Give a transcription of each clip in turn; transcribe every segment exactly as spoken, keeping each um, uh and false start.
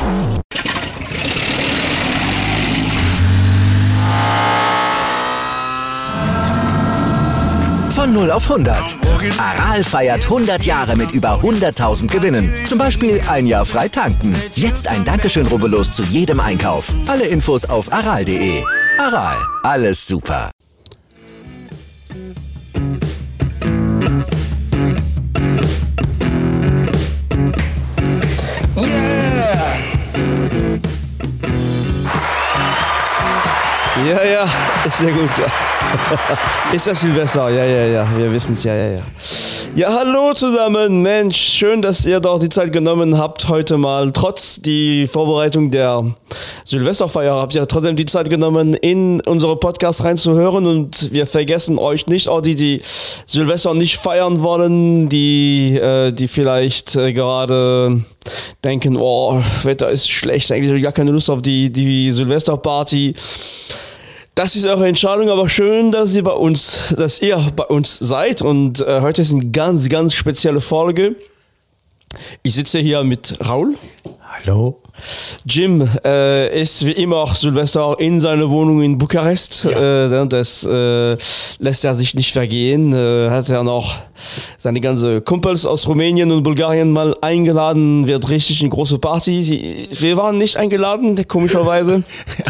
Von null auf hundert. Aral feiert hundert Jahre mit über hunderttausend Gewinnen. Zum Beispiel ein Jahr frei tanken. Jetzt ein Dankeschön, rubbellos zu jedem Einkauf. Alle Infos auf aral punkt de. Aral, alles super. Ja, ja, ist sehr gut, ja. Ist das Silvester? Ja, ja, ja, wir wissen es, ja, ja, ja. Ja, hallo zusammen, Mensch, schön, dass ihr doch die Zeit genommen habt heute mal. Trotz die Vorbereitung der Silvesterfeier habt ihr trotzdem die Zeit genommen, in unsere Podcast reinzuhören, und wir vergessen euch nicht, auch die, die Silvester nicht feiern wollen, die, äh, die vielleicht äh, gerade denken, oh, Wetter ist schlecht, eigentlich habe ich gar keine Lust auf die, die Silvesterparty. Das ist eure Entscheidung, aber schön, dass ihr bei uns, dass ihr bei uns seid, und äh, heute ist eine ganz, ganz spezielle Folge. Ich sitze hier mit Raul. Hallo. Jim äh, ist wie immer auch Silvester in seiner Wohnung in Bukarest. Ja. Äh, das äh, lässt er sich nicht vergehen. Äh, hat er noch seine ganzen Kumpels aus Rumänien und Bulgarien mal eingeladen. Wird richtig eine große Party. Wir waren nicht eingeladen, komischerweise. Ja.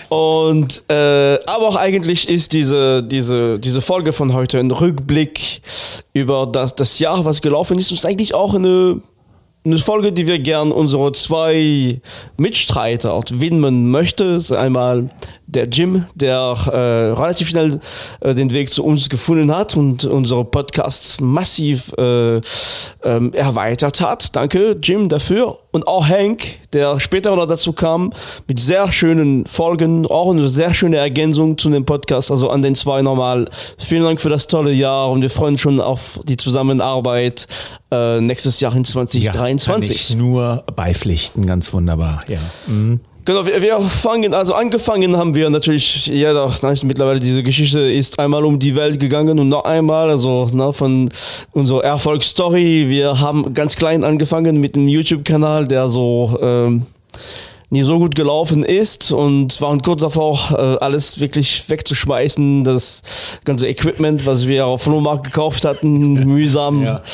Und äh, aber auch eigentlich ist diese, diese, diese Folge von heute ein Rückblick über das, das Jahr, was gelaufen ist. Und ist eigentlich auch eine, eine Folge, die wir gern unsere zwei Mitstreiter widmen möchten. Das ist einmal der Jim, der äh, relativ schnell äh, den Weg zu uns gefunden hat und unsere Podcast massiv äh, ähm, erweitert hat. Danke, Jim, dafür. Und auch Hank, der später noch dazu kam, mit sehr schönen Folgen, auch eine sehr schöne Ergänzung zu dem Podcast. Also an den zwei nochmal vielen Dank für das tolle Jahr, und wir freuen uns schon auf die Zusammenarbeit äh, nächstes Jahr in zwanzig dreiundzwanzig. Ja, kann ich nur beipflichten, ganz wunderbar. Ja. Mhm. Genau, wir, wir fangen, also angefangen haben wir natürlich, ja doch, mittlerweile diese Geschichte ist einmal um die Welt gegangen und noch einmal, also ne, von unserer Erfolgsstory. Wir haben ganz klein angefangen mit einem YouTube-Kanal, der so ähm, nie so gut gelaufen ist, und waren kurz davor, äh, alles wirklich wegzuschmeißen, das ganze Equipment, was wir auf Flohmarkt gekauft hatten, mühsam. Ja.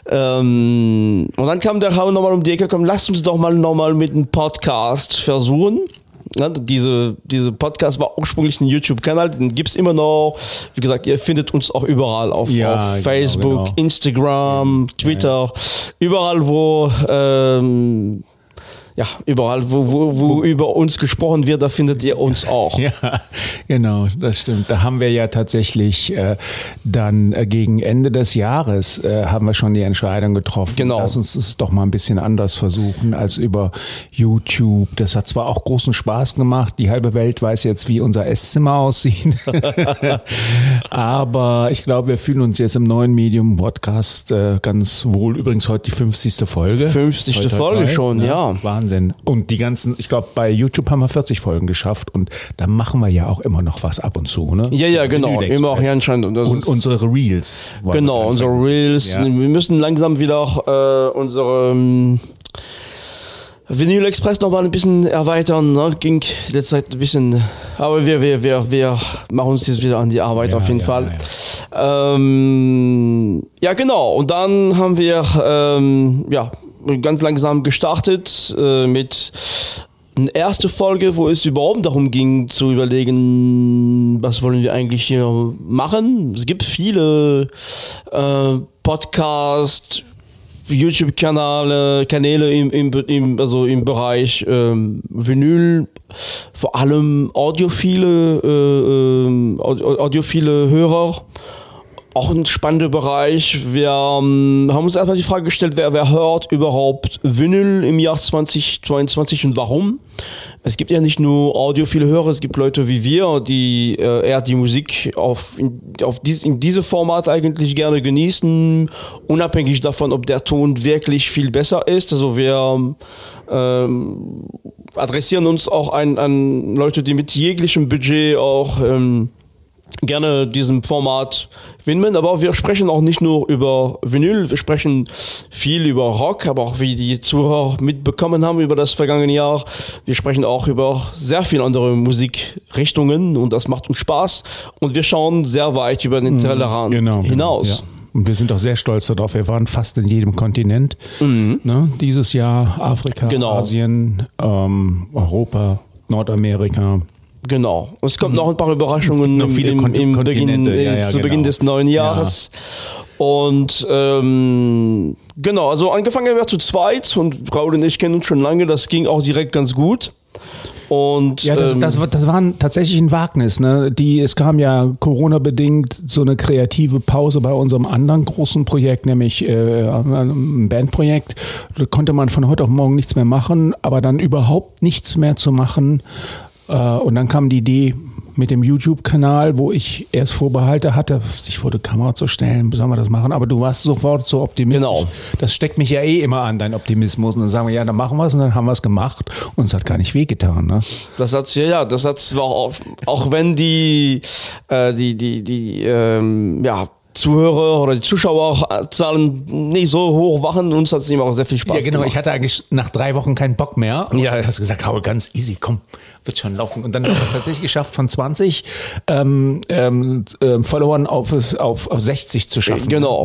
Ähm, und dann kam der Raul nochmal um die Ecke, komm, lasst uns doch mal nochmal mit einem Podcast versuchen. Ja, diese, diese Podcast war ursprünglich ein YouTube-Kanal, den gibt es immer noch. Wie gesagt, ihr findet uns auch überall auf, ja, auf Facebook, genau, genau. Instagram, Twitter, ja, ja. überall, wo ähm, ja, überall, wo, wo, wo über uns gesprochen wird, da findet ihr uns auch. Ja, genau, das stimmt. Da haben wir ja tatsächlich äh, dann äh, gegen Ende des Jahres äh, haben wir schon die Entscheidung getroffen. Genau. Lass uns es doch mal ein bisschen anders versuchen als über YouTube. Das hat zwar auch großen Spaß gemacht. Die halbe Welt weiß jetzt, wie unser Esszimmer aussieht. Aber ich glaube, wir fühlen uns jetzt im neuen Medium Podcast äh, ganz wohl. Übrigens heute die fünfzigste Folge. fünfzigste heute, Folge heute, schon, ja. ja. Wahnsinn. Und die ganzen, ich glaube, bei YouTube haben wir vierzig Folgen geschafft, und da machen wir ja auch immer noch was ab und zu, ne? Ja, ja, genau. Immer auch hier anscheinend. Und, und unsere Reels. Genau, unsere Reels. Ja. Wir müssen langsam wieder auch äh, unsere ähm, Vinyl Express noch mal ein bisschen erweitern. Ne? Ging derzeit ein bisschen, aber wir, wir, wir, wir machen uns jetzt wieder an die Arbeit, ja, auf jeden ja, Fall. Ja. Ähm, ja, genau. Und dann haben wir ähm, ja ganz langsam gestartet äh, mit einer ersten Folge, wo es überhaupt darum ging, zu überlegen, was wollen wir eigentlich hier machen. Es gibt viele äh, Podcasts, YouTube-Kanäle, Kanäle im, im, im, also im Bereich ähm, Vinyl, vor allem audiophile, äh, audiophile Hörer. Auch ein spannender Bereich. Wir ähm, haben uns erstmal die Frage gestellt, wer, wer hört überhaupt Vinyl im Jahr zwanzig zweiundzwanzig und warum? Es gibt ja nicht nur audiophile Hörer, es gibt Leute wie wir, die äh, eher die Musik auf, in, auf dies, in diesem Format eigentlich gerne genießen, unabhängig davon, ob der Ton wirklich viel besser ist. Also wir ähm, adressieren uns auch an, an Leute, die mit jeglichem Budget auch ähm, gerne diesem Format widmen, aber wir sprechen auch nicht nur über Vinyl, wir sprechen viel über Rock, aber auch wie die Zuhörer mitbekommen haben über das vergangene Jahr. Wir sprechen auch über sehr viele andere Musikrichtungen und das macht uns Spaß und wir schauen sehr weit über den Tellerrand genau, hinaus. Genau, ja. Und wir sind auch sehr stolz darauf. Wir waren fast in jedem Kontinent. Mhm. Ne? Dieses Jahr Afrika, genau. Asien, ähm, Europa, Nordamerika. Genau. Und es kommt noch ein paar Überraschungen noch viele im, im, im Beginn, ja, ja, zu genau. Beginn des neuen Jahres. Ja. Und ähm, genau, also angefangen wir zu zweit und Raul und ich kennen uns schon lange. Das ging auch direkt ganz gut. Und, ja, das, ähm, das, das war tatsächlich ein Wagnis. Ne? Die, es kam ja Corona-bedingt so eine kreative Pause bei unserem anderen großen Projekt, nämlich äh, ein Bandprojekt. Da konnte man von heute auf morgen nichts mehr machen, aber dann überhaupt nichts mehr zu machen. Äh, und dann kam die Idee mit dem YouTube-Kanal, wo ich erst Vorbehalte hatte, sich vor die Kamera zu stellen, sollen wir das machen? Aber du warst sofort so optimistisch. Genau. Das steckt mich ja eh immer an, dein Optimismus. Und dann sagen wir, ja, dann machen wir es und dann haben wir es gemacht. Und es hat gar nicht wehgetan. Ne? Das hat ja, ja, das hat zwar auch, auch wenn die, äh, die, die, die, ähm, ja, Zuhörer oder die Zuschauerzahlen nicht so hoch waren. Uns hat es immer auch sehr viel Spaß gemacht. Ja, genau. Gemacht. Ich hatte eigentlich nach drei Wochen keinen Bock mehr. Und ja, dann hast du gesagt, Raul, ganz easy, komm, wird schon laufen. Und dann haben wir es tatsächlich geschafft, von zwanzig ähm, ähm, äh, Followern auf, auf, auf sechzig zu schaffen. Genau.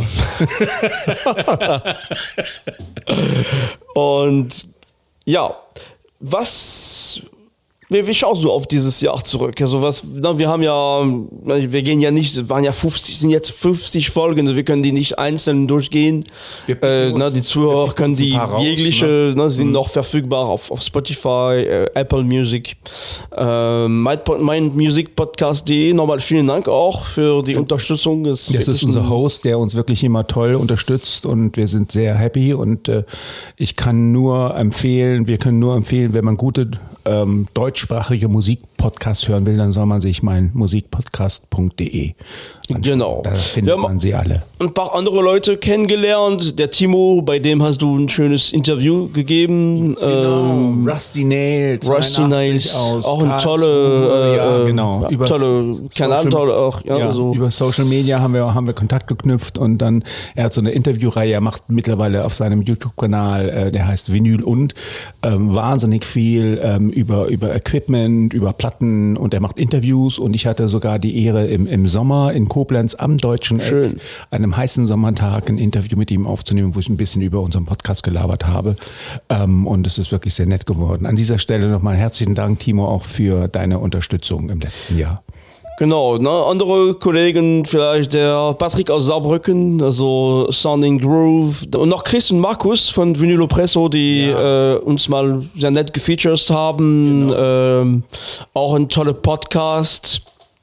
Und ja, was... Wie, wie schaust du auf dieses Jahr zurück? Also was, na, wir haben ja, wir gehen ja nicht, waren ja fünfzig, sind jetzt fünfzig Folgen, also wir können die nicht einzeln durchgehen. Äh, na, die Zuhörer können die raus, jegliche, ne? Na, sind mhm. noch verfügbar auf, auf Spotify, äh, Apple Music, äh, mein, mein Musikpodcast punkt de. Nochmal vielen Dank auch für die ja. Unterstützung. Das, das ist unser Host, der uns wirklich immer toll unterstützt und wir sind sehr happy und äh, ich kann nur empfehlen, wir können nur empfehlen, wenn man gute ähm, deutschsprachige Musikpodcasts hören will, dann soll man sich mein musikpodcast punkt de anschauen. Genau. Da findet man sie alle. Ein paar andere Leute kennengelernt. Der Timo, bei dem hast du ein schönes Interview gegeben. Genau. Ähm, Rusty Nails. Rusty Nails. Aus auch ein tolle, äh, ja, genau. Über tolle Kanal, tolle auch. Ja, ja, so. Über Social Media haben wir, haben wir Kontakt geknüpft und dann, er hat so eine Interviewreihe, er macht mittlerweile auf seinem YouTube-Kanal, äh, der heißt Vinyl und, ähm, wahnsinnig viel ähm, über, über Equipment, über Platten und er macht Interviews und ich hatte sogar die Ehre im, im Sommer in Koblenz am Deutschen Eck, einem heißen Sommertag ein Interview mit ihm aufzunehmen, wo ich ein bisschen über unseren Podcast gelabert habe ähm, und es ist wirklich sehr nett geworden. An dieser Stelle nochmal herzlichen Dank, Timo, auch für deine Unterstützung im letzten Jahr. Genau, ne? Andere Kollegen, vielleicht der Patrick aus Saarbrücken, also Sounding Groove und noch Chris und Markus von Vinylo Presso, die ja. äh, uns mal sehr nett gefeatured haben. Genau. Ähm, auch ein toller Podcast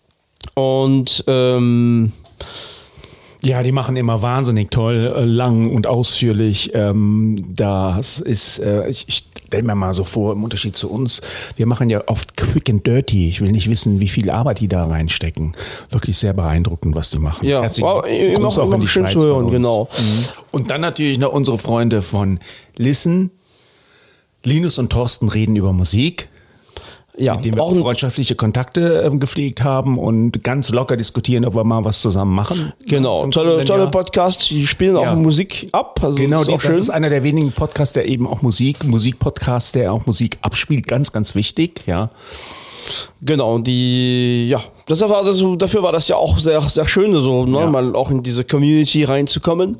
und ähm, ja, die machen immer wahnsinnig toll, äh, lang und ausführlich. Ähm, das ist, äh, ich, ich stelle mir mal so vor, im Unterschied zu uns, wir machen ja oft quick and dirty. Ich will nicht wissen, wie viel Arbeit die da reinstecken. Wirklich sehr beeindruckend, was die machen. Ja, herzlichen wow, Gruß auch in die Schweiz zu hören, genau. Mhm. Und dann natürlich noch unsere Freunde von Listen. Linus und Thorsten reden über Musik. Ja, mit dem wir auch freundschaftliche Kontakte äh, gepflegt haben und ganz locker diskutieren, ob wir mal was zusammen machen. Genau, tolle, tolle ja. Podcast, die spielen auch ja. Musik ab. Also genau, ist die, auch schön. Das ist einer der wenigen Podcasts, der eben auch Musik, Musikpodcast, der auch Musik abspielt, ganz, ganz wichtig, ja. Genau, die, ja, das war, also dafür war das ja auch sehr, sehr schön, so, ne, ja. mal auch in diese Community reinzukommen.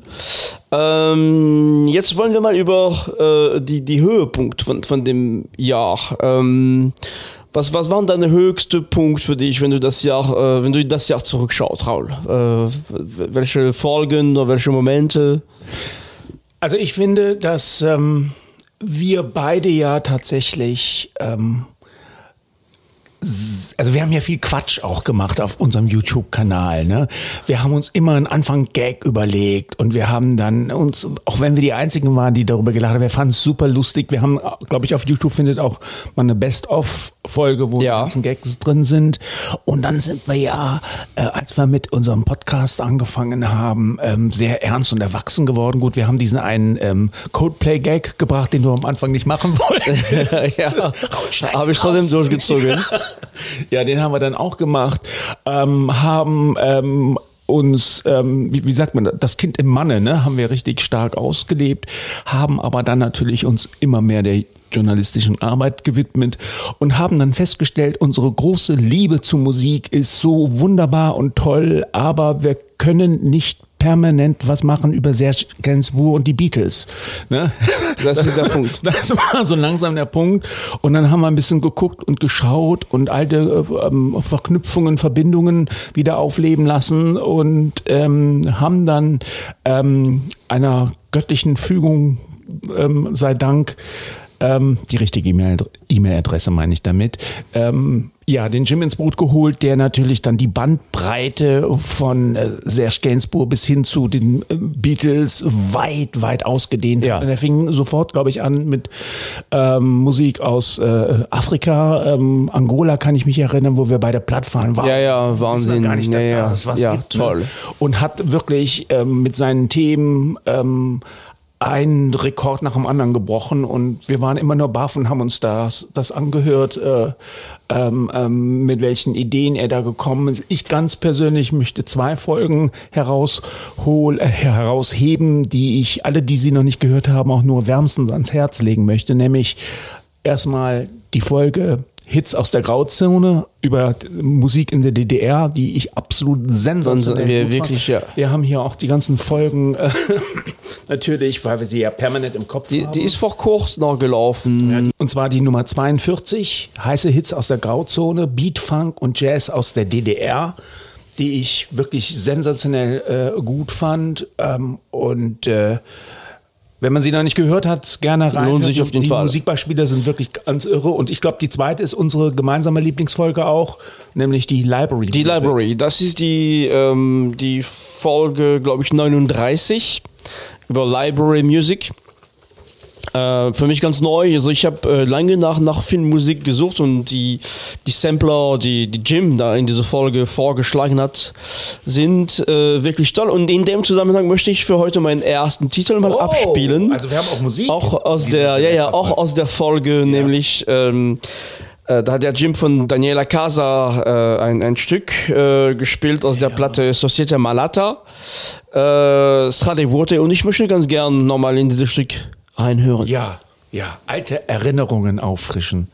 Ähm, jetzt wollen wir mal über äh, die, die Höhepunkt von, von dem Jahr. Ähm, was, was war denn dein höchster Punkt für dich, wenn du das Jahr, äh, wenn du das Jahr zurückschaust, Raul? Äh, welche Folgen oder welche Momente? Also ich finde, dass ähm, wir beide ja tatsächlich ähm, also wir haben ja viel Quatsch auch gemacht auf unserem YouTube-Kanal. Ne? Wir haben uns immer einen Anfang Gag überlegt und wir haben dann uns, auch wenn wir die Einzigen waren, die darüber gelacht haben, wir fanden es super lustig. Wir haben, glaube ich, auf YouTube findet auch mal eine Best-of Folge, wo Ja. die ganzen Gags drin sind. Und dann sind wir ja, äh, als wir mit unserem Podcast angefangen haben, ähm, sehr ernst und erwachsen geworden. Gut, wir haben diesen einen ähm, Codeplay-Gag gebracht, den du am Anfang nicht machen wolltest. ja, habe ich trotzdem durchgezogen. Ja, den haben wir dann auch gemacht. Ähm, haben ähm, uns, ähm, wie, wie sagt man, das Kind im Manne, ne, haben wir richtig stark ausgelebt, haben aber dann natürlich uns immer mehr der journalistischen Arbeit gewidmet und haben dann festgestellt, unsere große Liebe zur Musik ist so wunderbar und toll, aber wir können nicht permanent was machen über Serge Gainsbourg und die Beatles. Ne? Das ist der Punkt. Das war so langsam der Punkt. Und dann haben wir ein bisschen geguckt und geschaut und alte ähm, Verknüpfungen, Verbindungen wieder aufleben lassen und ähm, haben dann ähm, einer göttlichen Fügung ähm, sei Dank, ähm, die richtige E-Mail, E-Mail-Adresse meine ich damit, ähm, ja, den Jim ins Boot geholt, der natürlich dann die Bandbreite von äh, Serge Gainsbourg bis hin zu den äh, Beatles weit, weit ausgedehnt Ja. hat. Und er fing sofort, glaube ich, an mit ähm, Musik aus äh, Afrika, ähm, Angola kann ich mich erinnern, wo wir bei der Platt waren. Wow, Ja, ja, wussten wir Wahnsinn. Gar nicht, dass Ja, ja. da es was Ja, gibt. toll. Ne? Und hat wirklich ähm, mit seinen Themen ähm, einen Rekord nach dem anderen gebrochen und wir waren immer nur baff und haben uns das, das angehört, äh, ähm, ähm, mit welchen Ideen er da gekommen ist. Ich ganz persönlich möchte zwei Folgen heraushol, äh, herausheben, die ich, alle, die Sie noch nicht gehört haben, auch nur wärmstens ans Herz legen möchte, nämlich erstmal die Folge Hits aus der Grauzone über Musik in der D D R, die ich absolut sensationell Wir gut wirklich, fand. ja. Wir haben hier auch die ganzen Folgen, äh, natürlich, weil wir sie ja permanent im Kopf Die, haben. die ist vor kurzem noch gelaufen. Und zwar die Nummer zweiundvierzig, heiße Hits aus der Grauzone, Beat, Funk und Jazz aus der D D R, die ich wirklich sensationell äh, gut fand. Ähm, und äh, wenn man sie noch nicht gehört hat, gerne rein. Lohnt sich auf jeden die Fall. Musikbeispiele sind wirklich ganz irre. Und ich glaube, die zweite ist unsere gemeinsame Lieblingsfolge auch, nämlich die Library. Die Library, das ist die, ähm, die Folge, glaube ich, neununddreißig über Library Music. Äh, für mich ganz neu. Also ich habe äh, lange nach, nach Filmmusik gesucht und die, die Sampler, die, die Jim da in dieser Folge vorgeschlagen hat, sind äh, wirklich toll. Und in dem Zusammenhang möchte ich für heute meinen ersten Titel mal Oh, abspielen. also wir haben auch Musik. Auch aus Diese der, ja, ja, Folge. auch aus der Folge, nämlich ähm, äh, da hat der Jim von Daniela Casa äh, ein, ein Stück äh, gespielt aus der Platte Società Malata, äh, Strade Vuote, und ich möchte ganz gern nochmal in dieses Stück reinhören. Ja, ja, alte Erinnerungen auffrischen.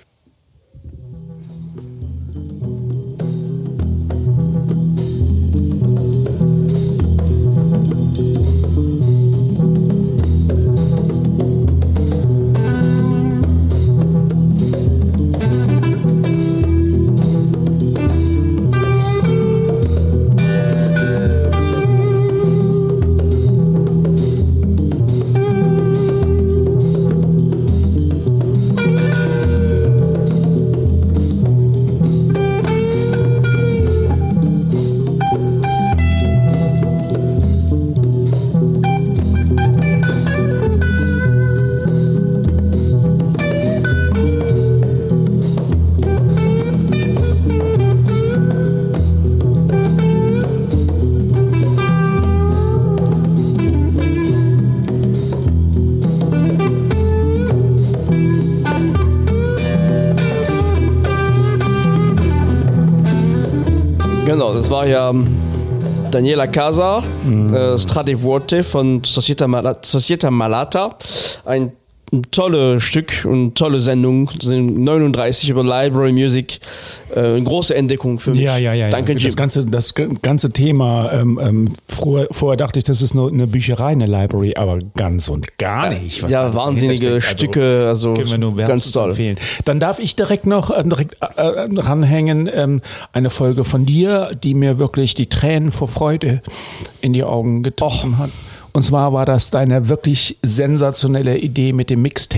Genau, das war ja Daniela Casa, mhm. äh, Strade Vuote von Società Malata, Società Malata. Ein tolles Stück und tolle Sendung, neununddreißig über Library Music, äh, eine große Entdeckung für mich. Ja, ja, ja. Danke, ja. Jim. Das ganze, das ganze Thema, ähm, ähm, vorher, vorher dachte ich, das ist nur eine Bücherei, eine Library, aber ganz und gar nicht. Was Ja, da wahnsinnige dahinter steckt. Stücke, also können wir nur ganz wärmstens toll. empfehlen. Dann darf ich direkt noch äh, direkt äh, ranhängen, ähm, eine Folge von dir, die mir wirklich die Tränen vor Freude in die Augen getroffen hat. Und zwar war das deine wirklich sensationelle Idee mit dem Mixtape.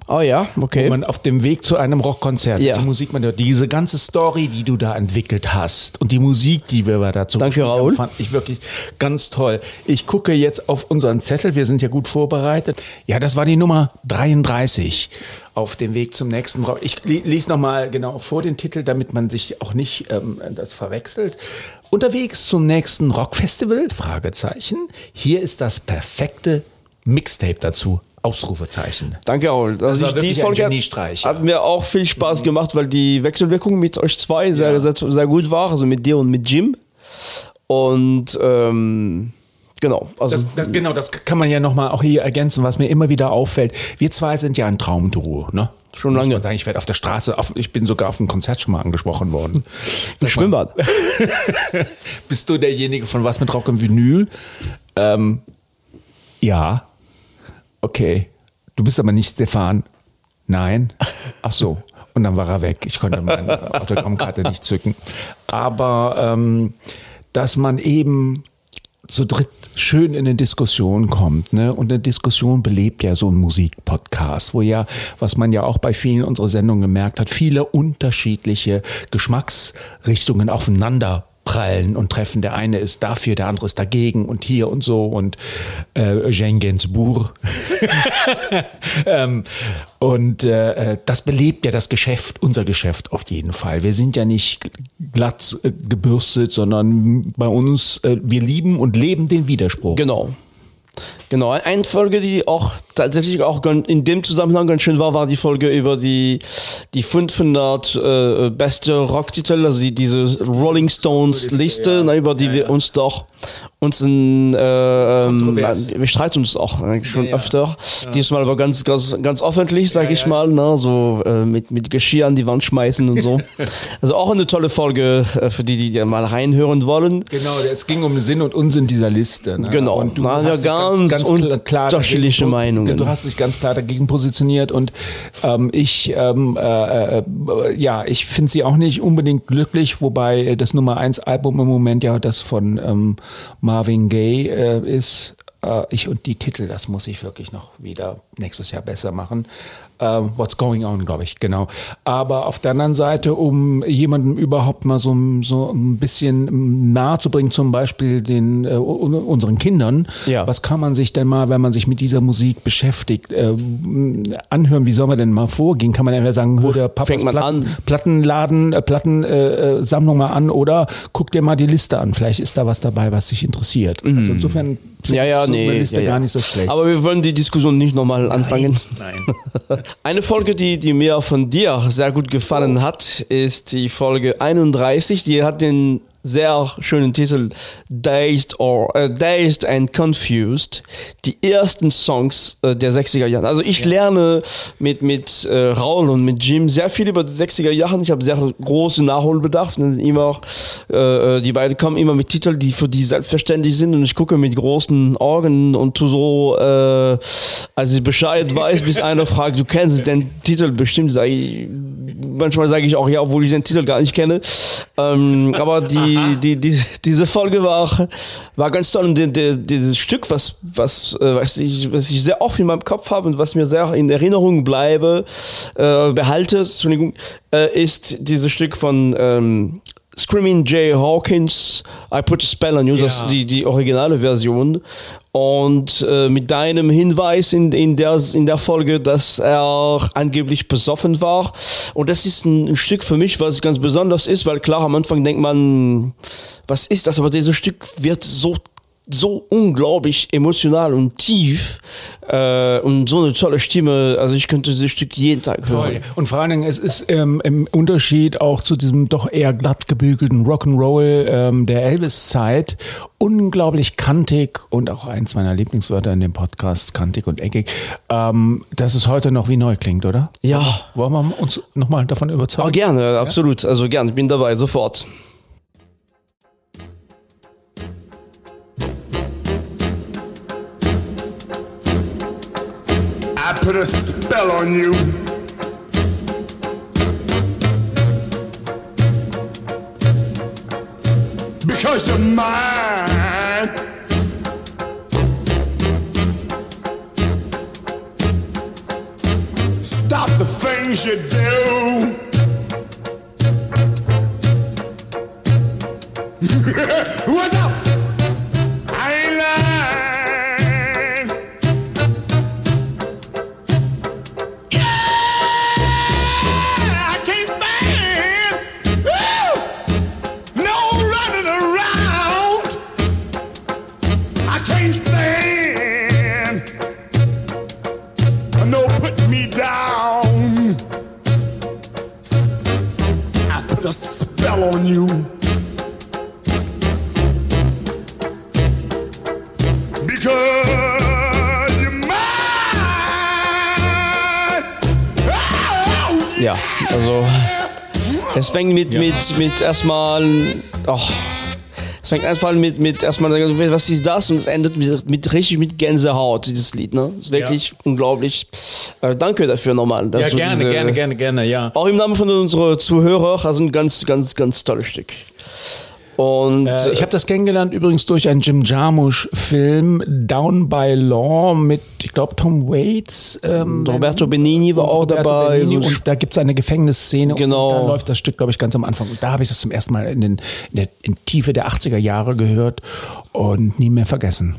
Oh ja, okay. Wo man auf dem Weg zu einem Rockkonzert, ja. die Musik, man hört, diese ganze Story, die du da entwickelt hast und die Musik, die wir dazu Danke, Raoul. haben, fand ich wirklich ganz toll. Ich gucke jetzt auf unseren Zettel, wir sind ja gut vorbereitet. Ja, das war die Nummer dreiunddreißig auf dem Weg zum nächsten Rock. Ich lese nochmal genau vor den Titel, damit man sich auch nicht ähm, das verwechselt. Unterwegs zum nächsten Rockfestival? Fragezeichen. Hier ist das perfekte Mixtape dazu. Ausrufezeichen. Danke, Raoul. Das Also war ich, wirklich die Folge ein Geniestreich. Hat mir auch viel Spaß gemacht, weil die Wechselwirkung mit euch zwei sehr, Ja. sehr, sehr gut war, also mit dir und mit Jim. Und ähm, genau. Also, Das, das, genau, das kann man ja nochmal auch hier ergänzen, was mir immer wieder auffällt. Wir zwei sind ja ein Traumduo, ne? Schon Muss lange. man sagen, ich werde auf der Straße, auf, ich bin sogar auf einem Konzert schon mal angesprochen worden. Im Schwimmbad. Bist du derjenige von Was mit Rock und Vinyl? Ähm, ja. Okay. Du bist aber nicht Stefan. Nein. Ach so. Und dann war er weg. Ich konnte meine Autogrammkarte nicht zücken. Aber ähm, dass man eben zu dritt schön in eine Diskussion kommt, ne? Und eine Diskussion belebt ja so ein Musikpodcast, wo ja, was man ja auch bei vielen unserer Sendungen gemerkt hat, viele unterschiedliche Geschmacksrichtungen aufeinander prallen und treffen. Der eine ist dafür, der andere ist dagegen und hier und so und äh, Eugène Gainsbourg. ähm, und äh, das belebt ja das Geschäft, unser Geschäft auf jeden Fall. Wir sind ja nicht glatt äh, gebürstet, sondern bei uns, äh, wir lieben und leben den Widerspruch. Genau. Genau, eine Folge, die auch tatsächlich auch in dem Zusammenhang ganz schön war, war die Folge über die, die fünfhundert äh, beste Rocktitel, also die, diese Rolling Stones Liste, ja. ne, über die ja, wir ja. uns doch uns in, äh, ähm, wir streiten uns auch eigentlich schon ja, ja. öfter, ja. diesmal aber ganz, ganz, ganz öffentlich, sag ja, ich ja. mal, ne, so äh, mit, mit Geschirr an die Wand schmeißen und so. Also auch eine tolle Folge äh, für die, die, die mal reinhören wollen. Genau, es ging um Sinn und Unsinn dieser Liste. Ne? Genau, und du Na, hast ja, ganz, ganz klar unterschiedliche dagegen, Meinungen. Du hast dich ganz klar dagegen positioniert und ähm, ich, ähm, äh, äh, ja, ich finde sie auch nicht unbedingt glücklich, wobei das Nummer eins Album im Moment ja das von ähm, Marvin Gaye äh, ist. Äh, ich und die Titel, das muss ich wirklich noch wieder nächstes Jahr besser machen. Uh, What's Going On, glaube ich, genau. Aber auf der anderen Seite, um jemandem überhaupt mal so, so ein bisschen nahe zu bringen, zum Beispiel den, äh, unseren Kindern, ja. was kann man sich denn mal, wenn man sich mit dieser Musik beschäftigt, äh, anhören? Wie soll man denn mal vorgehen? Kann man ja sagen, hör der Papas man Platten, an? Plattenladen, äh, Plattensammlung äh, mal an oder guck dir mal die Liste an. Vielleicht ist da was dabei, was dich interessiert. Mhm. Also insofern finde ja, ja, ich so nee, eine Liste ja, ja. gar nicht so schlecht. Aber wir wollen die Diskussion nicht nochmal anfangen. Nein. Eine Folge, die, die mir von dir sehr gut gefallen oh. hat, ist die Folge einunddreißig. Die hat den sehr schönen Titel Dazed or uh, Dazed and Confused. Die ersten Songs uh, der sechziger Jahre. Also ich ja. lerne mit mit uh, Raoul und mit Jim sehr viel über die sechziger Jahre. Ich habe sehr großen Nachholbedarf. Immer auch, uh, die beiden kommen immer mit Titeln, die für die selbstverständlich sind und ich gucke mit großen Augen und tu so, uh, als ich Bescheid weiß, bis einer fragt, du kennst den Titel bestimmt. Sag ich, manchmal sage ich auch ja, obwohl ich den Titel gar nicht kenne. Um, aber die Die, die, die, diese Folge war, war ganz toll und die, die, dieses Stück, was, was, was, ich, was ich sehr oft in meinem Kopf habe und was mir sehr in Erinnerung bleibe, äh, behalte, Entschuldigung, äh, ist dieses Stück von ähm, Screaming Jay Hawkins, I Put a Spell on You, ja. das die, die originale Version. Und äh, mit deinem Hinweis in, in, der, in der Folge, dass er angeblich besoffen war. Und das ist ein, ein Stück für mich, was ganz besonders ist, weil klar, am Anfang denkt man, was ist das? Aber dieses Stück wird so so unglaublich emotional und tief äh, und so eine tolle Stimme, also ich könnte dieses Stück jeden Tag hören. Toll. Und vor allen Dingen, es ist ähm, im Unterschied auch zu diesem doch eher glatt gebügelten Rock'n'Roll ähm, der Elvis-Zeit unglaublich kantig und auch eins meiner Lieblingswörter in dem Podcast, kantig und eckig, ähm, dass es heute noch wie neu klingt, oder? Ja. Wollen wir uns nochmal davon überzeugen? Oh, gerne, ja? Absolut, also gerne, ich bin dabei, sofort. I put a spell on you. Because you're mine. stop the things you do. What's up? I ain't lying. Yeah, I can't stand woo, no running around. I can't stand no put me down. I put a spell on you. Ja, also es fängt mit, ja. mit, mit erstmal, oh, es fängt einfach mit, mit erstmal, was ist das? Und es endet mit, mit richtig mit Gänsehaut, dieses Lied, ne? Das ist wirklich ja. unglaublich. Äh, danke dafür nochmal. Ja, gerne, diese, gerne, gerne, gerne, ja. Auch im Namen von unseren Zuhörern, also ein ganz, ganz, ganz tolles Stück. Und äh, ich habe das kennengelernt übrigens durch einen Jim Jarmusch-Film, Down by Law, mit, ich glaube, Tom Waits. Ähm, Roberto Benigni war auch Roberto dabei. Benigni, und da gibt es eine Gefängnisszene. Genau. Und da läuft das Stück, glaube ich, ganz am Anfang. Und da habe ich das zum ersten Mal in, den, in der in Tiefe der achtziger Jahre gehört und nie mehr vergessen.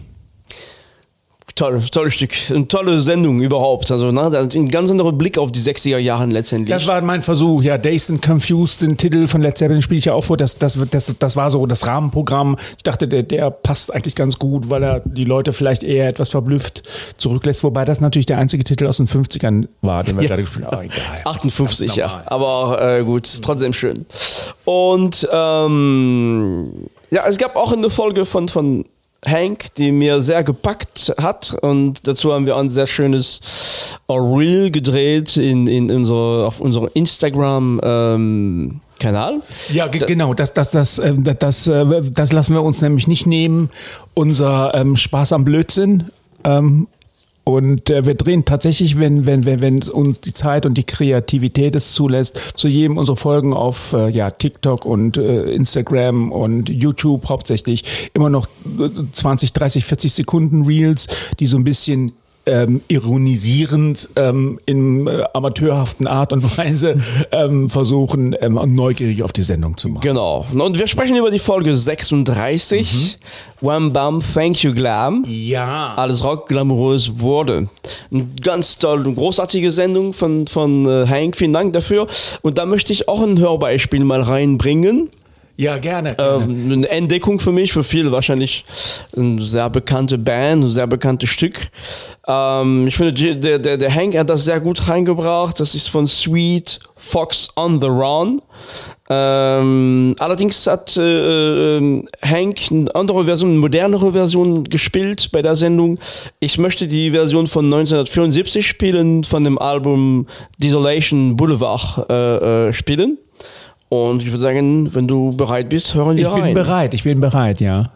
Tolles, tolles Stück, eine tolle Sendung überhaupt. Also, ne, das ist ein ganz anderer Blick auf die sechziger Jahre letztendlich. Das war mein Versuch, ja. Dazed and Confused, den Titel von Led Zeppelin spiele ich ja auch vor. Das, das, das, das war so das Rahmenprogramm. Ich dachte, der, der passt eigentlich ganz gut, weil er die Leute vielleicht eher etwas verblüfft zurücklässt. Wobei das natürlich der einzige Titel aus den fünfzigern war, den wir ja. gerade gespielt haben. Aber egal. achtundfünfzig, ja. Aber äh, gut, trotzdem schön. Und ähm, ja, es gab auch eine Folge von, von Hank, die mir sehr gepackt hat, und dazu haben wir ein sehr schönes Reel gedreht in, in unsere, auf unserem Instagram ähm, Kanal. Ja, g- genau, das, das, das, äh, das, äh, das lassen wir uns nämlich nicht nehmen, unser ähm, Spaß am Blödsinn. Ähm, Und äh, wir drehen tatsächlich, wenn, wenn, wenn, wenn uns die Zeit und die Kreativität es zulässt, zu jedem unserer Folgen auf äh, ja, TikTok und äh, Instagram und YouTube hauptsächlich immer noch zwanzig, dreißig, vierzig Sekunden Reels, die so ein bisschen Ähm, ironisierend ähm, in äh, amateurhaften Art und Weise ähm, versuchen, ähm, neugierig auf die Sendung zu machen. Genau. Und wir sprechen über die Folge sechsunddreißig. Mhm. Wham Bam Thank You Glam. Ja. Alles Rock glamourös wurde. Eine ganz tolle und großartige Sendung von, von äh, Hank. Vielen Dank dafür. Und da möchte ich auch ein Hörbeispiel mal reinbringen. Ja, gerne. gerne. Ähm, eine Entdeckung für mich, für viele wahrscheinlich eine sehr bekannte Band, ein sehr bekanntes Stück. Ähm, ich finde, der, der, der Hank hat das sehr gut reingebracht. Das ist von Sweet Fox on the Run. Ähm, allerdings hat äh, äh, Hank eine andere Version, eine modernere Version gespielt bei der Sendung. Ich möchte die Version von neunzehnhundertvierundsiebzig spielen, von dem Album Desolation Boulevard äh, äh, spielen. Und ich würde sagen, wenn du bereit bist, hören wir rein. Ich bin bereit, ich bin bereit, ja.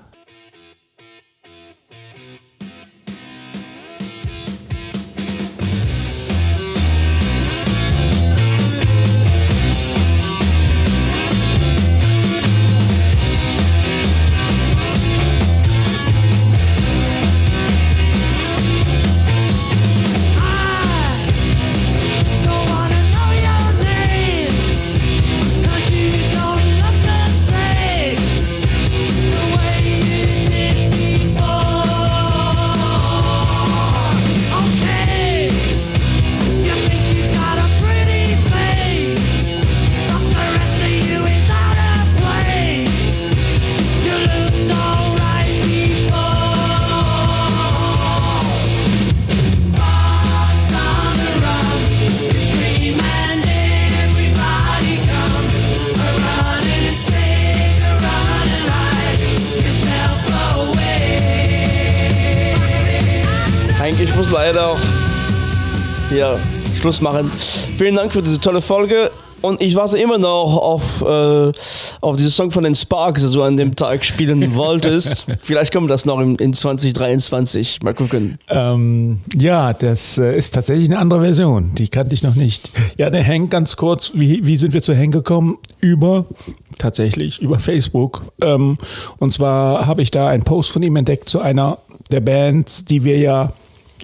Ich muss leider auch hier Schluss machen. Vielen Dank für diese tolle Folge. Und ich warte immer noch auf, äh, auf diesen Song von den Sparks, den du an dem Tag spielen wolltest. Vielleicht kommt das noch in, in zwanzig dreiundzwanzig. Mal gucken. Ähm, ja, das äh, ist tatsächlich eine andere Version. Die kannte ich noch nicht. Ja, der Hank, ganz kurz. Wie, wie sind wir zu Hank gekommen? Über, tatsächlich, über Facebook. Ähm, und zwar habe ich da einen Post von ihm entdeckt zu einer der Bands, die wir ja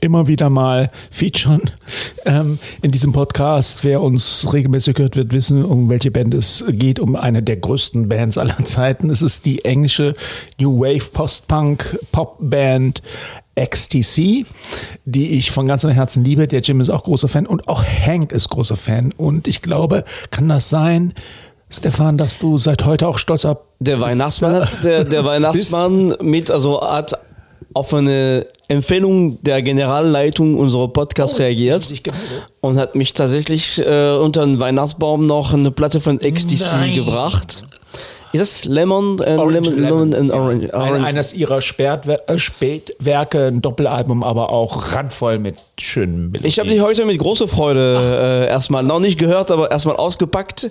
immer wieder mal featuren ähm, in diesem Podcast. Wer uns regelmäßig hört, wird wissen, um welche Band es geht, um eine der größten Bands aller Zeiten. Es ist die englische New Wave Post-Punk Pop Band X T C, die ich von ganzem Herzen liebe. Der Jim ist auch großer Fan und auch Hank ist großer Fan. Und ich glaube, kann das sein, Stefan, dass du seit heute auch stolz ab Der Weihnachtsmann, der, der Weihnachtsmann mit, also hat auf eine Empfehlung der Generalleitung unserer Podcast oh, reagiert und hat mich tatsächlich äh, unter den Weihnachtsbaum noch eine Platte von X T C Nein. gebracht. Ist das Lemon, äh, Lemon, Lemon and Orange? Orange. Ein, eines ihrer Spätwer- äh, Spätwerke, ein Doppelalbum, aber auch randvoll mit schönen Melodien. Ich habe die heute mit großer Freude äh, erstmal, noch nicht gehört, aber erstmal ausgepackt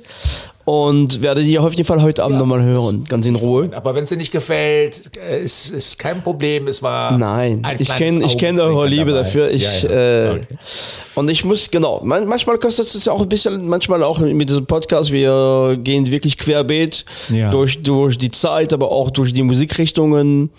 und werde die auf jeden Fall heute Abend ja. nochmal hören, ganz in Ruhe. Aber wenn es dir nicht gefällt, ist, ist kein Problem. Es war Nein, ich kenne ich kenn eure Liebe dabei. dafür. Ich, ja, ja. Okay. Äh, und ich muss, genau, man, manchmal kostet es auch ein bisschen, manchmal auch mit diesem Podcast, wir gehen wirklich querbeet ja. durch, durch die Zeit, aber auch durch die Musikrichtungen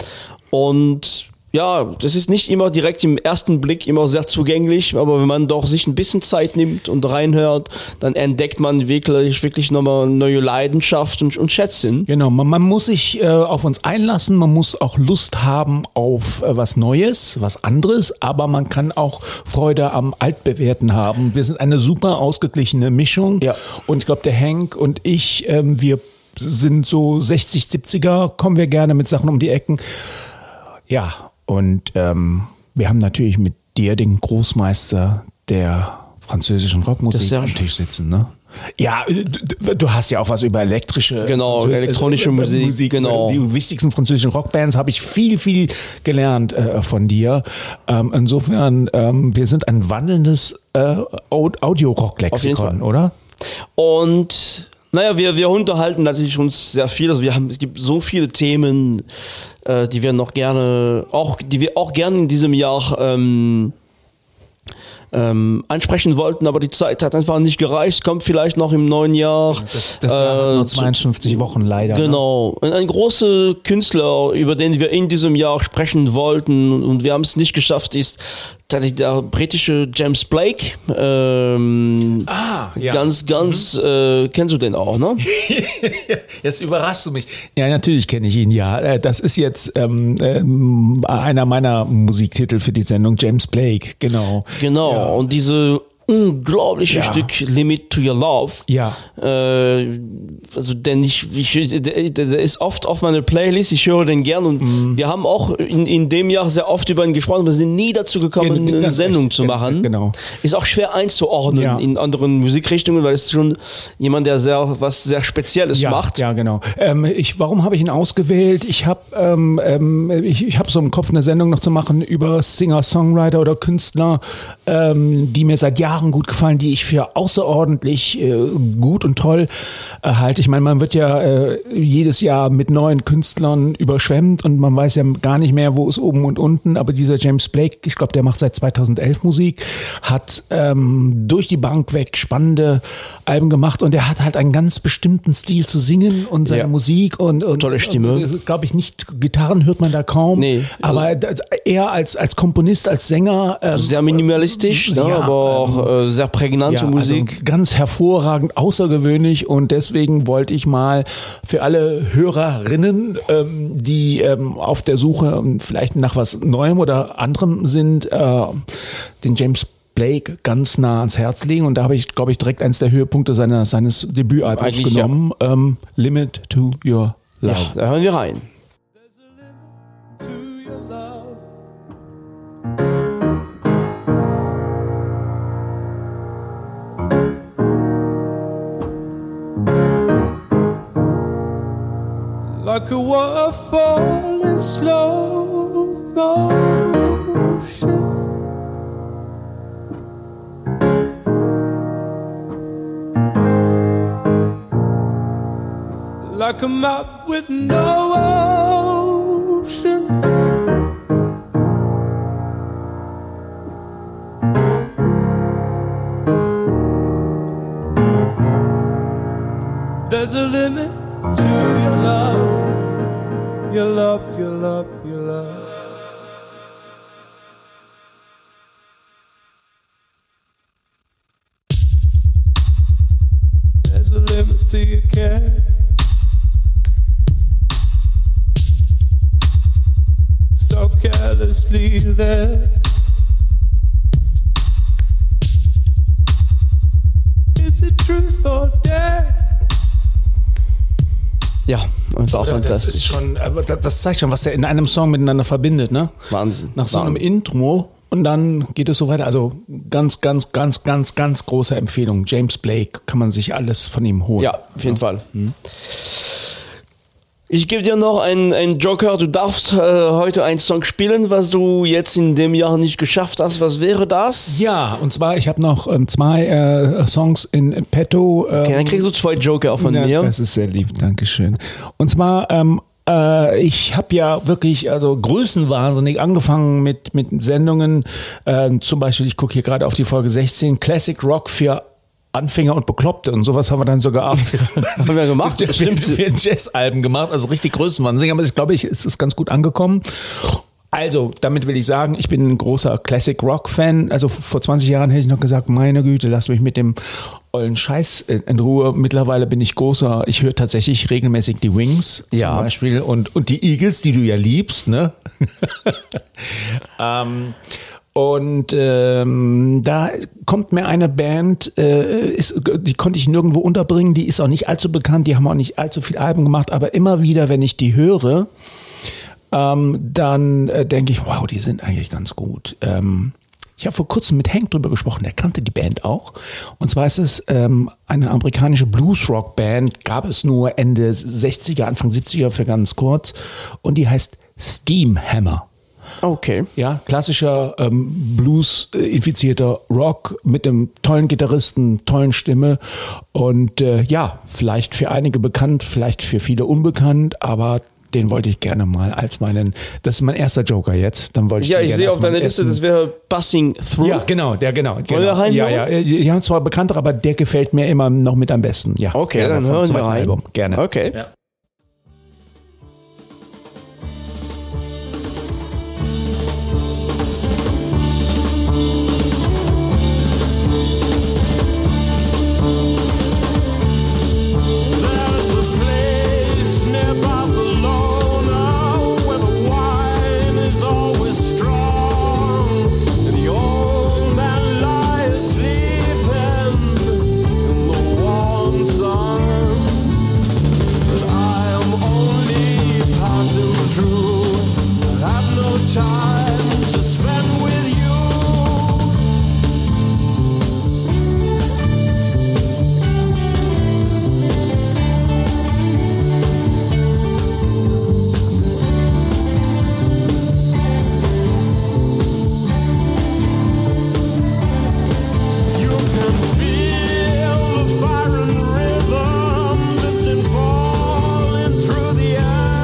und ja, das ist nicht immer direkt im ersten Blick immer sehr zugänglich, aber wenn man doch sich ein bisschen Zeit nimmt und reinhört, dann entdeckt man wirklich, wirklich nochmal neue Leidenschaft und, und Schätze. Genau, man, man muss sich äh, auf uns einlassen, man muss auch Lust haben auf äh, was Neues, was anderes, aber man kann auch Freude am Altbewährten haben. Wir sind eine super ausgeglichene Mischung ja. und ich glaube, der Hank und ich, ähm, wir sind so sechzig, siebziger, kommen wir gerne mit Sachen um die Ecken. Ja, und ähm, wir haben natürlich mit dir den Großmeister der französischen Rockmusik am Tisch sitzen, ne? Ja, du, du hast ja auch was über elektrische genau elektronische äh, Musik, Musik, genau. Die wichtigsten französischen Rockbands habe ich viel, viel gelernt äh, von dir. Ähm, insofern, ähm, wir sind ein wandelndes äh, Audio-Rock-Lexikon, oder? Und naja, wir, wir unterhalten natürlich uns sehr viel. Also wir haben, es gibt so viele Themen, äh, die wir noch gerne, auch, die wir auch gerne in diesem Jahr ähm, ähm, ansprechen wollten, aber die Zeit hat einfach nicht gereicht. Kommt vielleicht noch im neuen Jahr. Das, das waren äh, nur zweiundfünfzig Wochen leider. Genau. Ne? Ein großer Künstler, über den wir in diesem Jahr sprechen wollten und wir haben es nicht geschafft, ist der britische James Blake. Ähm, ah, ja. Ganz, ganz, mhm. äh, kennst du den auch, ne? Jetzt überraschst du mich. Ja, natürlich kenne ich ihn, ja. Das ist jetzt ähm, ähm, einer meiner Musiktitel für die Sendung, James Blake, genau. Genau, ja. Und diese unglaubliche ja. Stück Limit to Your Love. Ja. Äh, also denn ich, ich der, der ist oft auf meiner Playlist, ich höre den gern und mm. wir haben auch in, in dem Jahr sehr oft über ihn gesprochen, aber sind nie dazu gekommen, ja, eine Sendung echt, zu machen. Genau. Ist auch schwer einzuordnen ja. in anderen Musikrichtungen, weil es schon jemand, der sehr was sehr Spezielles ja, macht. Ja, genau. Ähm, ich, warum habe ich ihn ausgewählt? Ich habe ähm, ähm, ich, ich hab so im Kopf eine Sendung noch zu machen über Singer-Songwriter oder Künstler, ähm, die mir seit Jahren gut gefallen, die ich für außerordentlich äh, gut und toll äh, halte. Ich meine, man wird ja äh, jedes Jahr mit neuen Künstlern überschwemmt und man weiß ja gar nicht mehr, wo ist oben und unten, aber dieser James Blake, ich glaube, der macht seit zweitausendelf Musik, hat ähm, durch die Bank weg spannende Alben gemacht und er hat halt einen ganz bestimmten Stil zu singen und seine ja. Musik und, und tolle Stimme. Glaube ich nicht, Gitarren hört man da kaum, nee. aber er als, als Komponist, als Sänger ähm, sehr minimalistisch, ja, ne, aber auch ähm, sehr prägnante ja, Musik. Also ganz hervorragend, außergewöhnlich und deswegen wollte ich mal für alle Hörerinnen, ähm, die ähm, auf der Suche vielleicht nach was Neuem oder anderem sind, äh, den James Blake ganz nah ans Herz legen und da habe ich, glaube ich, direkt eins der Höhepunkte seiner, seines Debütalbums Eigentlich genommen, ja. ähm, Limit to Your Love. Ja, da hören wir rein. Like a waterfall in slow motion, like a map with no ocean. There's a limit to your love, your love, your love, your love. There's a limit to your care. So carelessly there. Is it truth or dare? Ja, und war auch das fantastisch. ist schon, das zeigt schon, was der in einem Song miteinander verbindet, ne? Wahnsinn. Nach so einem Wahnsinn. Intro und dann geht es so weiter. Also ganz, ganz, ganz, ganz, ganz große Empfehlung. James Blake, kann man sich alles von ihm holen. Ja, auf jeden ja. Fall. Mhm. Ich gebe dir noch einen, einen Joker. Du darfst äh, heute einen Song spielen, was du jetzt in dem Jahr nicht geschafft hast. Was wäre das? Ja, und zwar, ich habe noch ähm, zwei äh, Songs in petto. Ähm, okay, dann kriegst du zwei Joker auch von ja, mir. Das ist sehr lieb, Dankeschön. Und zwar, ähm, äh, ich habe ja wirklich also größenwahnsinnig angefangen mit, mit Sendungen. Äh, zum Beispiel, ich gucke hier gerade auf die Folge sechzehn, Classic Rock für Anfänger und Bekloppte und sowas haben wir dann sogar auch haben wir gemacht. Das stimmt, für Jazz-Alben gemacht, also richtig größenwahnsinnig, aber ich glaube, ich, es ist ganz gut angekommen. Also, damit will ich sagen, ich bin ein großer Classic Rock-Fan. Also vor zwanzig Jahren hätte ich noch gesagt, meine Güte, lass mich mit dem ollen Scheiß in Ruhe. Mittlerweile bin ich großer, ich höre tatsächlich regelmäßig die Wings ja. zum Beispiel und, und die Eagles, die du ja liebst, ne? ähm, Und ähm, da kommt mir eine Band, äh, ist, die konnte ich nirgendwo unterbringen, die ist auch nicht allzu bekannt, die haben auch nicht allzu viele Alben gemacht, aber immer wieder, wenn ich die höre, ähm, dann äh, denke ich, wow, die sind eigentlich ganz gut. Ähm, ich habe vor kurzem mit Hank drüber gesprochen, der kannte die Band auch. Und zwar ist es ähm, eine amerikanische Blues-Rock-Band, gab es nur Ende sechziger, Anfang siebziger für ganz kurz. Und die heißt Steamhammer. Okay. Ja, klassischer ähm, Blues-infizierter Rock mit einem tollen Gitarristen, tollen Stimme und äh, ja, vielleicht für einige bekannt, vielleicht für viele unbekannt, aber den wollte ich gerne mal als meinen, das ist mein erster Joker jetzt, dann wollte ich Ja, den ich gerne sehe als auf deiner meinen Liste, ersten- das wäre Passing Through. Ja, genau, der genau. genau. wir reinhören? Ja, ja, die haben zwar bekannter, aber der gefällt mir immer noch mit am besten. Ja, Okay, gerne dann vom hören wir zweiten rein. Album. Gerne. Okay. Ja. There's a place near Barcelona where the wine is always strong, and the old man lies sleeping in the warm sun. But I am only passing through, have no time to spend with you. You can feel the fire and rhythm lifting, falling through the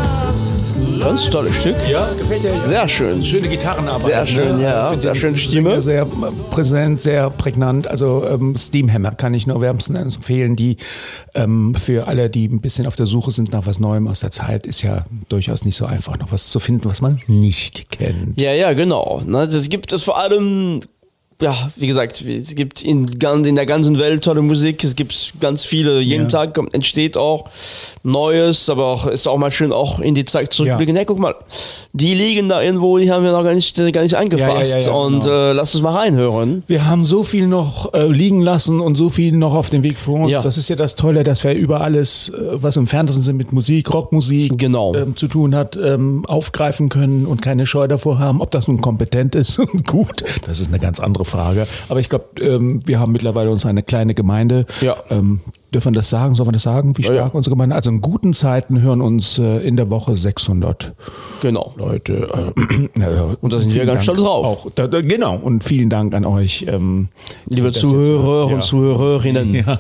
air. Ganz tolles Stück. Ja, gefällt dir. Sehr schön. Schöne Gitarrenarbeit. Sehr schön, ja. Ich finde Sehr die schöne Stimme. Stimme. Sehr präsent, sehr prägnant. Also ähm, Steamhammer kann ich nur wärmstens empfehlen. Die ähm, für alle, die ein bisschen auf der Suche sind nach was Neuem aus der Zeit, ist ja durchaus nicht so einfach, noch was zu finden, was man nicht kennt. Ja, ja, genau. Ne, das gibt es vor allem, ja, wie gesagt, es gibt in, gan- in der ganzen Welt tolle Musik. Es gibt ganz viele, jeden Ja. Tag kommt, entsteht auch Neues, aber auch ist auch mal schön, auch in die Zeit zurückblicken. Ja. Hey, guck mal, die liegen da irgendwo, die haben wir noch gar nicht, gar nicht angefasst. Ja, ja, ja, ja, und genau. äh, lass uns mal reinhören. Wir haben so viel noch äh, liegen lassen und so viel noch auf dem Weg vor uns. Ja. Das ist ja das Tolle, dass wir über alles, äh, was im Fernsehen mit Musik, Rockmusik Genau. ähm, zu tun hat, ähm, aufgreifen können und keine Scheu davor haben. Ob das nun kompetent ist und gut, das ist eine ganz andere Frage. Aber ich glaube, ähm, wir haben mittlerweile uns eine kleine Gemeinde. Ja. Ähm, dürfen wir das sagen? Sollen wir das sagen? Wie stark Ja, ja. unsere Gemeinde? Also in guten Zeiten hören uns äh, in der Woche sechshundert Genau. Leute. Äh, äh, Und da sind wir vielen ganz Dank stolz drauf. Auch, da, da, genau. Und vielen Dank an euch. Ähm, Liebe das jetzt- Zuhörer ja. und Zuhörerinnen. Ja.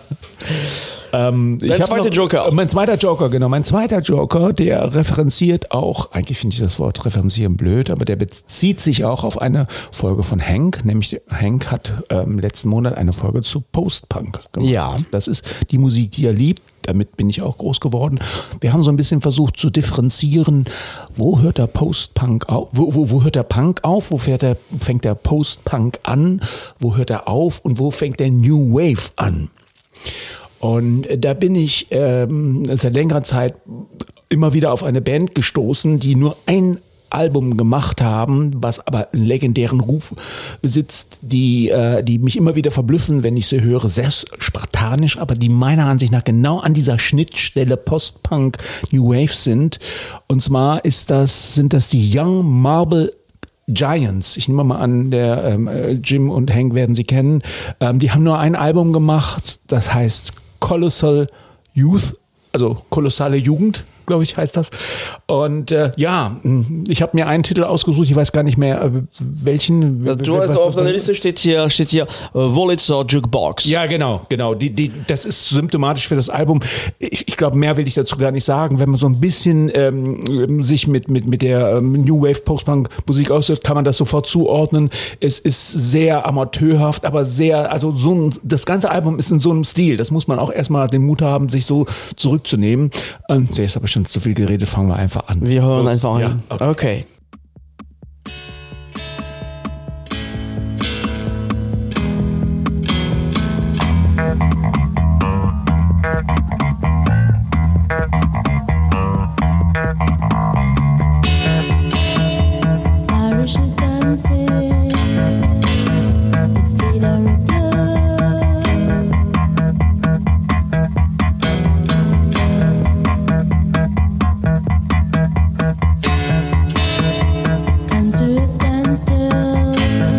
Ähm, ich Dein hab zweiter noch, Joker. äh, Mein zweiter Joker, genau. Mein zweiter Joker, der referenziert auch, eigentlich finde ich das Wort referenzieren blöd, aber der bezieht sich auch auf eine Folge von Hank. Nämlich Hank hat ähm, letzten Monat eine Folge zu Post-Punk gemacht. Ja. Das ist die Musik, die er liebt. Damit bin ich auch groß geworden. Wir haben so ein bisschen versucht zu differenzieren, wo hört der Post-Punk auf, wo, wo, wo hört der Punk auf, wo fährt der, fängt der Post-Punk an, wo hört er auf und wo fängt der New Wave an. Und äh, da bin ich ähm, seit längerer Zeit immer wieder auf eine Band gestoßen, die nur ein Album gemacht haben, was aber einen legendären Ruf besitzt, die, äh, die mich immer wieder verblüffen, wenn ich sie höre, sehr spartanisch, aber die meiner Ansicht nach genau an dieser Schnittstelle Post-Punk New Wave sind. Und zwar ist das, sind das die Young Marble Giants. Ich nehme mal an, der ähm, Jim und Hank werden sie kennen. Ähm, die haben nur ein Album gemacht, das heißt Colossal Youth, also kolossale Jugend, glaube ich, heißt das. Und äh, ja, ich habe mir einen Titel ausgesucht, ich weiß gar nicht mehr, äh, welchen. Also du also auf deiner Liste steht hier, steht hier äh, Wurlitzer Jukebox. Ja, genau, genau. Die, die, das ist symptomatisch für das Album. Ich, ich glaube, mehr will ich dazu gar nicht sagen. Wenn man so ein bisschen ähm, sich mit, mit, mit der ähm, New Wave Post-Punk-Musik ausdrückt, kann man das sofort zuordnen. Es ist sehr amateurhaft, aber sehr, also so ein, das ganze Album ist in so einem Stil. Das muss man auch erstmal den Mut haben, sich so zurückzunehmen. Ähm, jetzt habe ich schon zu viel geredet, fangen wir einfach an. Wir hören Los. einfach an. Ja, okay. Okay. Irish is dancing, his feet are in blood. Comes to a standstill.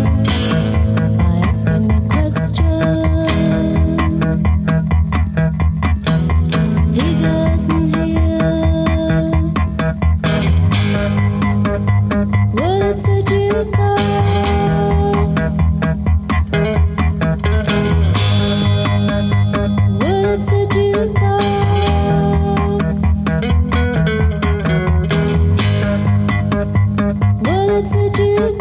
I ask him a question. He doesn't hear. Well, it's a jukebox. Well, it's a jukebox. Well, it's a jukebox.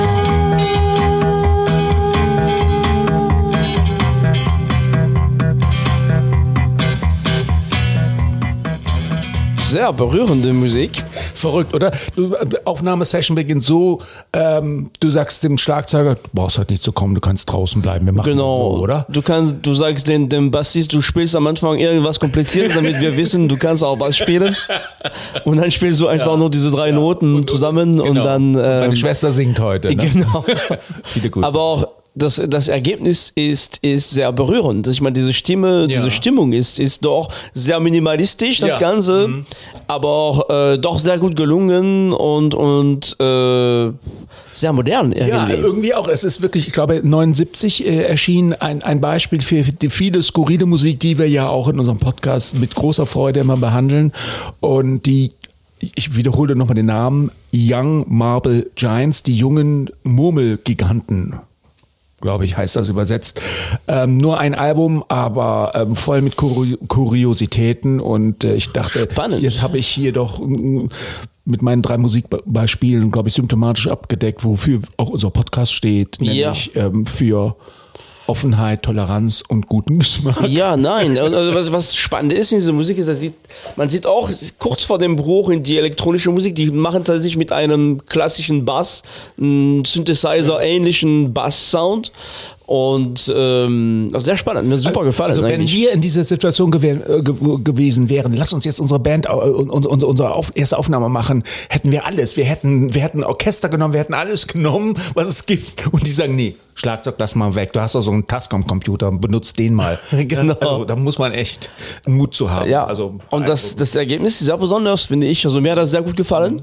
Sehr berührende Musik. Verrückt, oder? Du, Aufnahmesession beginnt so, ähm, du sagst dem Schlagzeuger, du brauchst halt nicht zu kommen, du kannst draußen bleiben, wir machen Genau, das so, oder? Du kannst, du sagst den, dem Bassist, du spielst am Anfang irgendwas Kompliziertes, damit wir wissen, du kannst auch Bass spielen. Und dann spielst du einfach Ja. nur diese drei Noten zusammen und Genau. dann. Ähm, Meine Schwester singt heute. Ne? Genau. Viele gut. Aber auch das, das Ergebnis ist, ist sehr berührend. Ich meine, diese Stimme, Ja. diese Stimmung ist, ist doch sehr minimalistisch, das Ja. Ganze, Mhm. aber auch äh, doch sehr gut gelungen und, und äh, sehr modern irgendwie. Ja, irgendwie auch. Es ist wirklich, ich glaube, neunundsiebzig äh, erschien ein, ein Beispiel für die viele skurrile Musik, die wir ja auch in unserem Podcast mit großer Freude immer behandeln. Und die, ich wiederhole nochmal den Namen, Young Marble Giants, die jungen Murmelgiganten. Glaube ich, heißt das übersetzt. Ähm, nur ein Album, aber ähm, voll mit Kuri- Kuriositäten und äh, ich dachte, Spannend. jetzt habe ich hier doch mm, mit meinen drei Musikbeispielen, glaube ich, symptomatisch abgedeckt, wofür auch unser Podcast steht, nämlich ähm, für Offenheit, Toleranz und guten Geschmack. Ja, nein. Und, also was, was spannend ist in dieser Musik ist, dass sieht, man sieht auch kurz vor dem Bruch in die elektronische Musik, die machen tatsächlich mit einem klassischen Bass, einen Synthesizer-ähnlichen Bass-Sound. Und ähm, also sehr spannend, mir super gefallen. Also wenn eigentlich. wir in dieser Situation gew äh, ge gewesen wären, lass uns jetzt unsere Band, äh, und, und, unsere auf erste Aufnahme machen, hätten wir alles. Wir hätten, wir hätten Orchester genommen, wir hätten alles genommen, was es gibt. Und die sagen, nee, Schlagzeug, lass mal weg. Du hast doch so einen Tascam-Computer, benutzt den mal. Genau. Also, da muss man echt Mut zu haben. Ja, also, und das, das Ergebnis ist sehr besonders, finde ich. Also mir hat das sehr gut gefallen.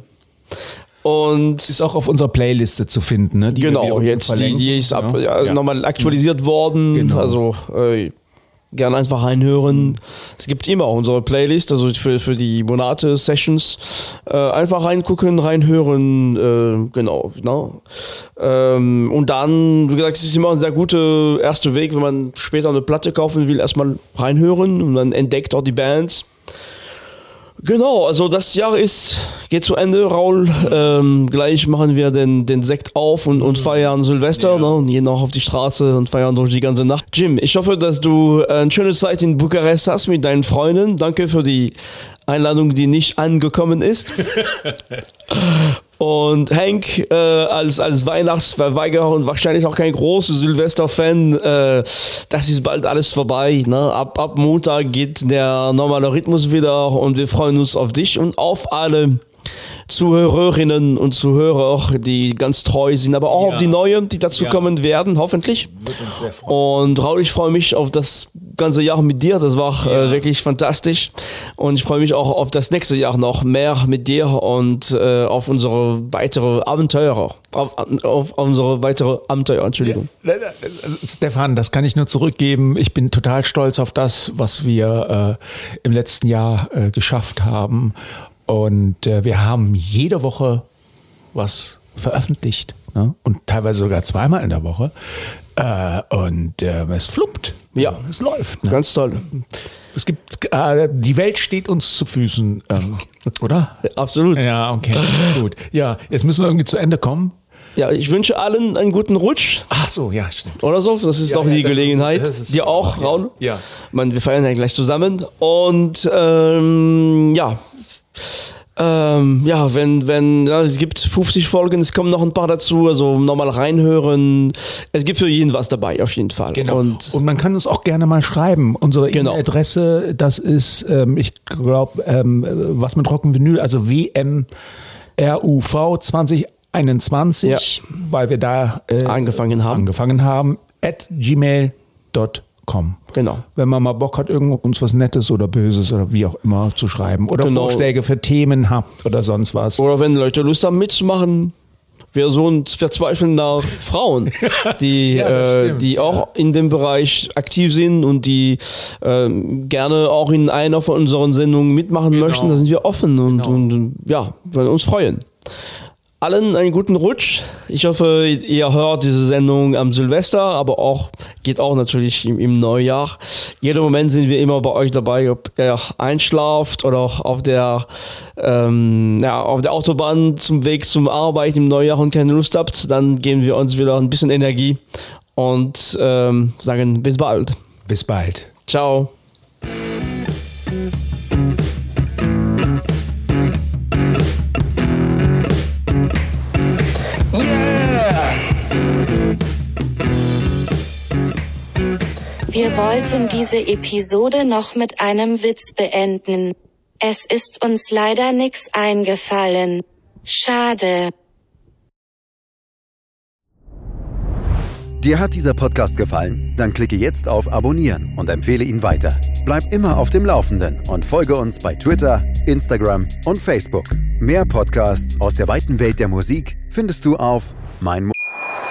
Und ist auch auf unserer Playliste zu finden, ne? Die wir wieder genau, unten jetzt die, verlinken. die ist ab, Ja. ja, nochmal aktualisiert worden. Genau. Also äh, gerne einfach reinhören. Es gibt immer unsere Playlist, also für, für die Monate-Sessions. Äh, einfach reingucken, reinhören, äh, genau. Ne? Ähm, und dann, wie gesagt, es ist immer ein sehr guter erster Weg, wenn man später eine Platte kaufen will, erstmal reinhören und dann entdeckt auch die Bands. Genau, also das Jahr ist, geht zu Ende, Raul. Ähm, gleich machen wir den, den Sekt auf und, und feiern Silvester, Ja. ne, und gehen auch auf die Straße und feiern durch die ganze Nacht. Jim, ich hoffe, dass du äh, eine schöne Zeit in Bukarest hast mit deinen Freunden. Danke für die Einladung, die nicht angekommen ist. Und Hank äh, als, als Weihnachtsverweigerer und wahrscheinlich auch kein großer Silvester-Fan, äh, das ist bald alles vorbei. Ne? Ab, ab Montag geht der normale Rhythmus wieder und wir freuen uns auf dich und auf alle Zuhörerinnen und Zuhörer, die ganz treu sind, aber auch Ja. auf die neuen, die dazu Ja. kommen werden, hoffentlich. Wird uns sehr freuen. Und Raul, ich freue mich auf das ganze Jahr mit dir. Das war äh, wirklich fantastisch. Und ich freue mich auch auf das nächste Jahr noch mehr mit dir und äh, auf unsere weitere Abenteuer. Auf, auf unsere weitere Abenteuer, Entschuldigung. Stefan, das kann ich nur zurückgeben. Ich bin total stolz auf das, was wir äh, im letzten Jahr äh, geschafft haben. Und äh, wir haben jede Woche was veröffentlicht. Ne? Und teilweise sogar zweimal in der Woche. Äh, und äh, es fluppt. Ja. Es läuft. Ne? Ganz toll. Es gibt, äh, die Welt steht uns zu Füßen, ähm, oder? Absolut. Ja, okay, gut. Ja, jetzt müssen wir irgendwie zu Ende kommen. Ja, ich wünsche allen einen guten Rutsch. Ach so, ja, stimmt. Oder so, das ist Ja, doch ja, die das ist- Gelegenheit. das ist- Dir auch, ja, Raul. ja. Man, wir feiern ja gleich zusammen. Und ähm, ja, ähm, ja, wenn, wenn, ja, es gibt fünfzig Folgen, es kommen noch ein paar dazu, also nochmal reinhören. Es gibt für jeden was dabei, auf jeden Fall. Genau. Und Und man kann uns auch gerne mal schreiben. Unsere Genau. E-Mail-Adresse, das ist, ähm, ich glaube, ähm, was mit Rock'n'Vinyl, also W M R U V zwanzig einundzwanzig, weil wir da äh, Angefangen haben. angefangen haben, at gmail Punkt com. genau. Wenn man mal Bock hat, irgendwo uns was Nettes oder Böses oder wie auch immer zu schreiben oder Genau. Vorschläge für Themen habt oder sonst was. Oder wenn Leute Lust haben mitzumachen, wir so ein verzweifeln nach Frauen, die, Ja, das äh, stimmt, die auch in dem Bereich aktiv sind und die ähm, gerne auch in einer von unseren Sendungen mitmachen Genau. möchten. Da sind wir offen und, Genau. und ja, wir uns freuen. Allen einen guten Rutsch. Ich hoffe, ihr hört diese Sendung am Silvester, aber auch geht auch natürlich im, im Neujahr. Jeden Moment sind wir immer bei euch dabei, ob ihr einschlaft oder auch auf der, ähm, ja, auf der Autobahn zum Weg zum Arbeit im Neujahr und keine Lust habt, dann geben wir uns wieder ein bisschen Energie und ähm, sagen bis bald. Bis bald. Ciao. Wir wollten diese Episode noch mit einem Witz beenden. Es ist uns leider nix eingefallen. Schade. Dir hat dieser Podcast gefallen? Dann klicke jetzt auf Abonnieren und empfehle ihn weiter. Bleib immer auf dem Laufenden und folge uns bei Twitter, Instagram und Facebook. Mehr Podcasts aus der weiten Welt der Musik findest du auf mein Mo-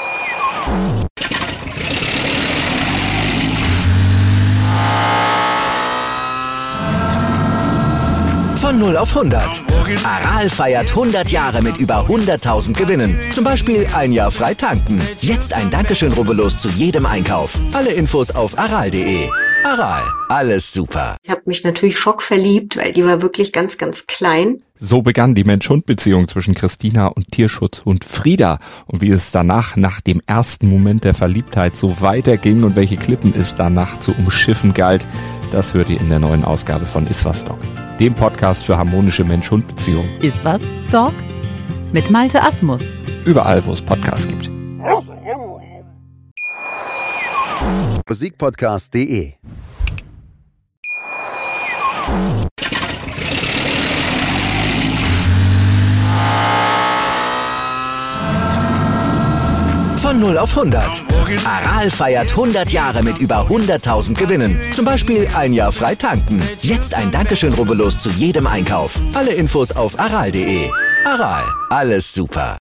Von null auf hundert. Aral feiert hundert Jahre mit über hunderttausend Gewinnen. Zum Beispiel ein Jahr frei tanken. Jetzt ein Dankeschön, rubbellos zu jedem Einkauf. Alle Infos auf aral punkt de. Aral, alles super. Ich habe mich natürlich schockverliebt, weil die war wirklich ganz, ganz klein. So begann die Mensch-Hund-Beziehung zwischen Christina und Tierschutzhund Frieda. Und wie es danach, nach dem ersten Moment der Verliebtheit, so weiterging und welche Klippen es danach zu umschiffen galt, das hört ihr in der neuen Ausgabe von Iswas Dog, dem Podcast für harmonische Mensch-Hund-Beziehungen. Ist was, Dog? Mit Malte Asmus. Überall, wo es Podcasts gibt. musikpodcast punkt de. Von null auf hundert. Aral feiert hundert Jahre mit über hunderttausend Gewinnen. Zum Beispiel ein Jahr frei tanken. Jetzt ein Dankeschön, rubbellos zu jedem Einkauf. Alle Infos auf aral punkt de. Aral, alles super.